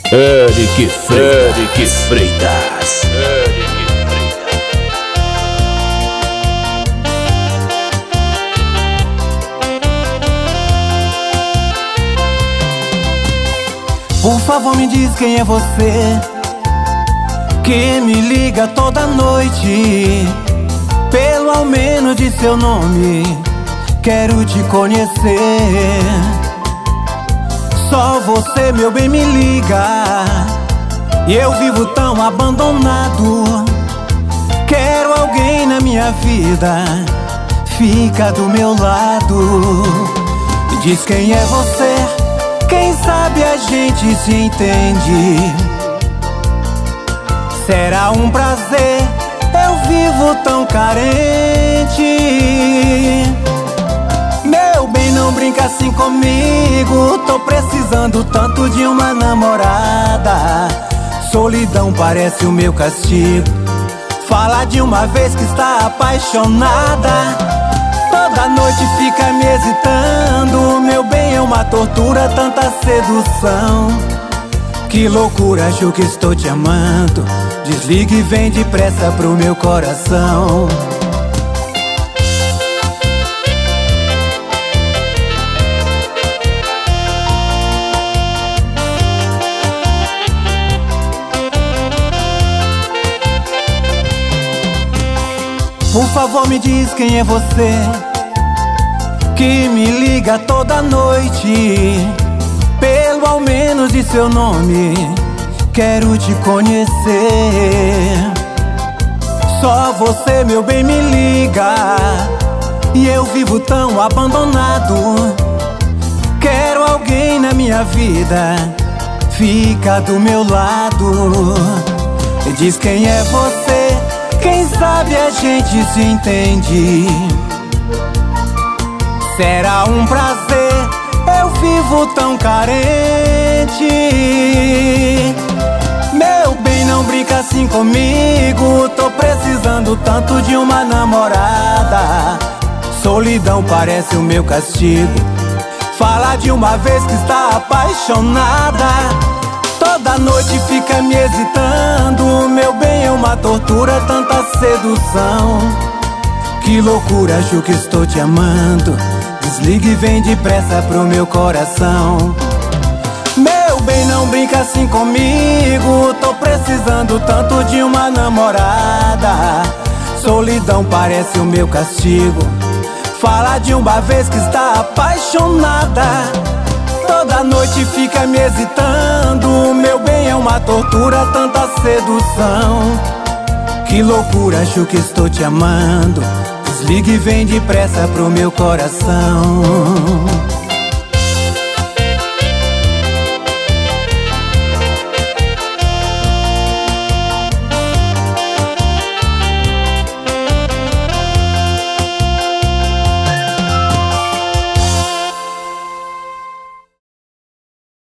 Eric Freitas. Por favor, me diz quem é você que me liga toda noite. Pelo ao menos de seu nome quero te conhecer. Só você, meu bem, me liga. E eu vivo tão abandonado. Quero alguém na minha vida, fica do meu lado. Me diz quem é você, quem sabe a gente se entende. Será um prazer, eu vivo tão carente. Meu bem, não brinca assim comigo. Tô precisando tanto de uma namorada. Solidão parece o meu castigo. Fala de uma vez que está apaixonada. Toda noite fica me hesitando. Meu bem, é uma tortura, tanta sedução. Que loucura, acho que estou te amando. Desliga e vem depressa pro meu coração. Por favor, me diz quem é você que me liga toda noite. Pelo ao menos de seu nome quero te conhecer. Só você, meu bem, me liga. E eu vivo tão abandonado. Quero alguém na minha vida, fica do meu lado. Me diz quem é você, quem sabe a gente se entende. Será um prazer, eu vivo tão carente. Meu bem, não brinca assim comigo. Tô precisando tanto de uma namorada. Solidão parece o meu castigo. Fala de uma vez que está apaixonada. Toda noite fica me hesitando. Meu bem, é uma tortura, tanta sedução. Que loucura, acho que estou te amando. Desliga e vem depressa pro meu coração. Meu bem, não brinca assim comigo. Tô precisando tanto de uma namorada. Solidão parece o meu castigo. Fala de uma vez que está apaixonada. Toda noite fica me hesitando. Meu bem, é uma tortura, tanta sedução. Que loucura, acho que estou te amando. Desliga e vem depressa pro meu coração.